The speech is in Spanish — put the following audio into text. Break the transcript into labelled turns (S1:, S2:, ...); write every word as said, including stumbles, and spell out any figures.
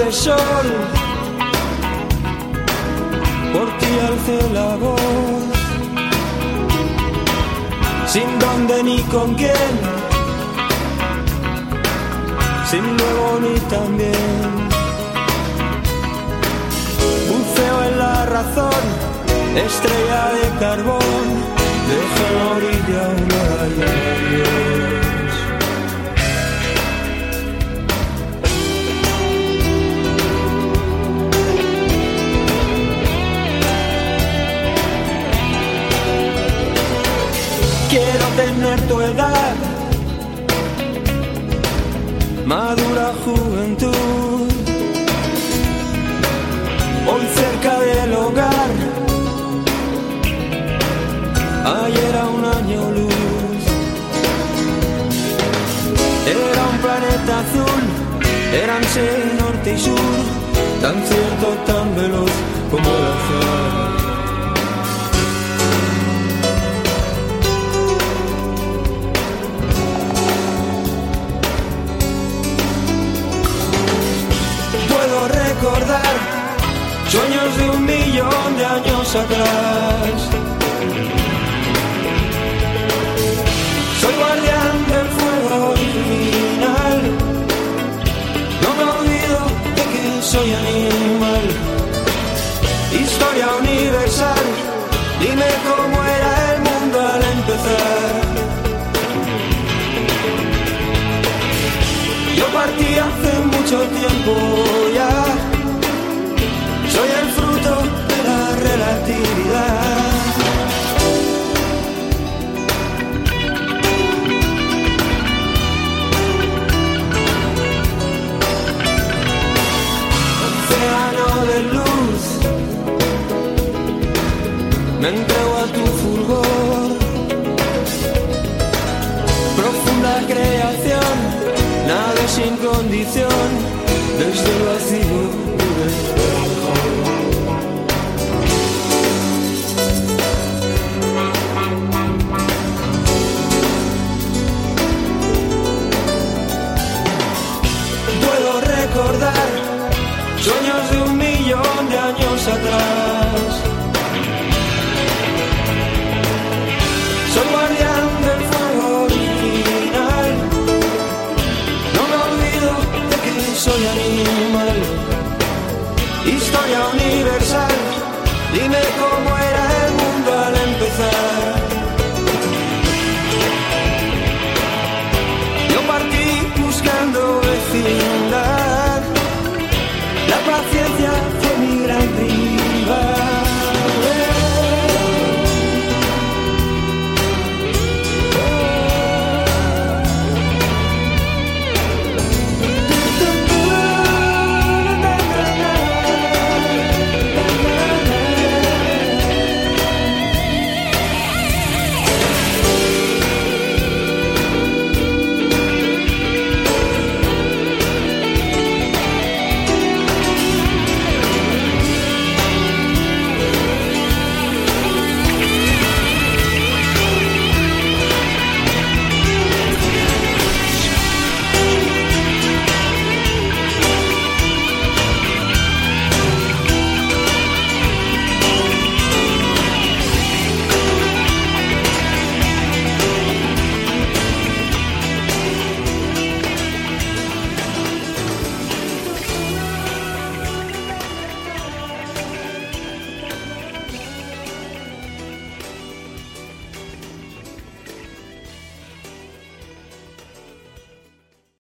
S1: de sol, por ti alcé la voz, sin dónde ni con quién, sin luego ni también. Buceo en la razón, estrella de carbón, deja en la orilla una raya. Quiero tener tu edad, madura juventud, hoy cerca del hogar, ayer a un año luz. Era un planeta azul, eran seis norte y sur, tan cierto, tan veloz como el azar. Recordar sueños de un millón de años atrás. Soy guardián del fuego original, no me olvido de que soy animal. Historia universal, dime cómo era el mundo al empezar. Yo partí hace mucho tiempo ya, soy el fruto de la relatividad. Océano de luz, me entrego a tu fulgor, profunda creación, nada sin condición, desde